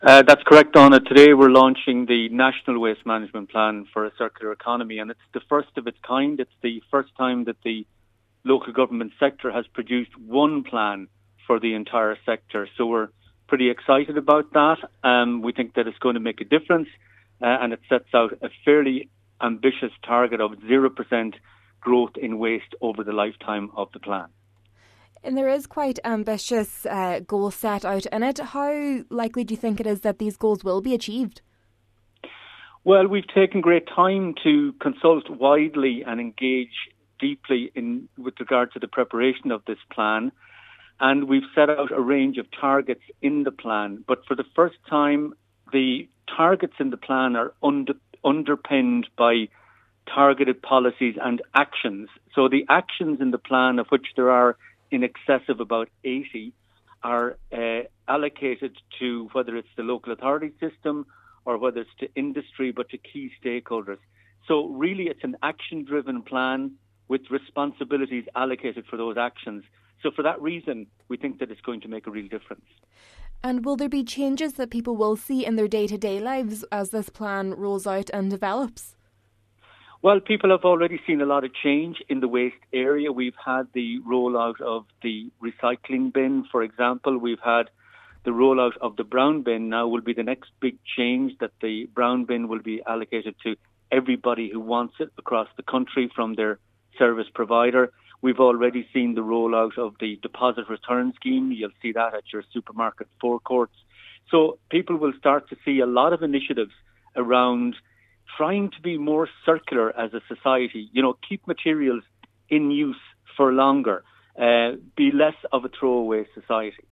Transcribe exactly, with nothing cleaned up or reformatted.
Uh, that's correct, Donna. Today we're launching the National Waste Management Plan for a Circular Economy, and it's the first of its kind. It's the first time that the local government sector has produced one plan for the entire sector. So we're pretty excited about that. Um, we think that it's going to make a difference, uh, and it sets out a fairly ambitious target of zero percent growth in waste over the lifetime of the plan. And there is quite ambitious uh, goals set out in it. How likely do you think it is that these goals will be achieved? Well, we've taken great time to consult widely and engage deeply in with regard to the preparation of this plan. And we've set out a range of targets in the plan. But for the first time, the targets in the plan are under, underpinned by targeted policies and actions. So the actions in the plan, of which there are in excess of about eighty, are uh, allocated to whether it's the local authority system or whether it's to industry, but to key stakeholders. So really it's an action-driven plan with responsibilities allocated for those actions. So for that reason, we think that it's going to make a real difference. And will there be changes that people will see in their day-to-day lives as this plan rolls out and develops? Well, people have already seen a lot of change in the waste area. We've had the rollout of the recycling bin, for example. We've had the rollout of the brown bin. Now will be the next big change, that the brown bin will be allocated to everybody who wants it across the country from their service provider. We've already seen the rollout of the deposit return scheme. You'll see that at your supermarket forecourts. So people will start to see a lot of initiatives around trying to be more circular as a society, you know, keep materials in use for longer, uh, be less of a throwaway society.